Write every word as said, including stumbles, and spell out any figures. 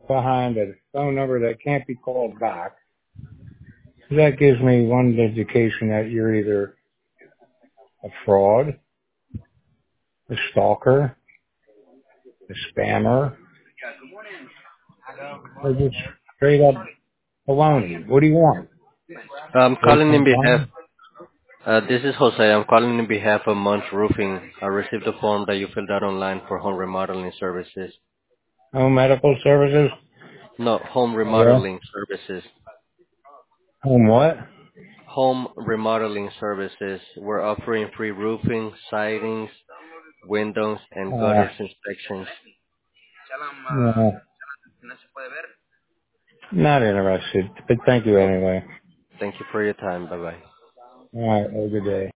behind a phone number that can't be called back. That gives me one indication that you're either a fraud, a stalker, a spammer, or just straight up baloney. What do you want? I'm Waste calling my in behalf. time? Uh, this is Jose. I'm calling in behalf of Munch Roofing. I received a form that you filled out online for home remodeling services. Home medical services? No, home Yeah. remodeling services. Home what? Home remodeling services. We're offering free roofing, sidings, windows, and Uh, gutters inspections. no, not interested, but thank you anyway. Thank you for your time. Bye bye. All right, have a good day.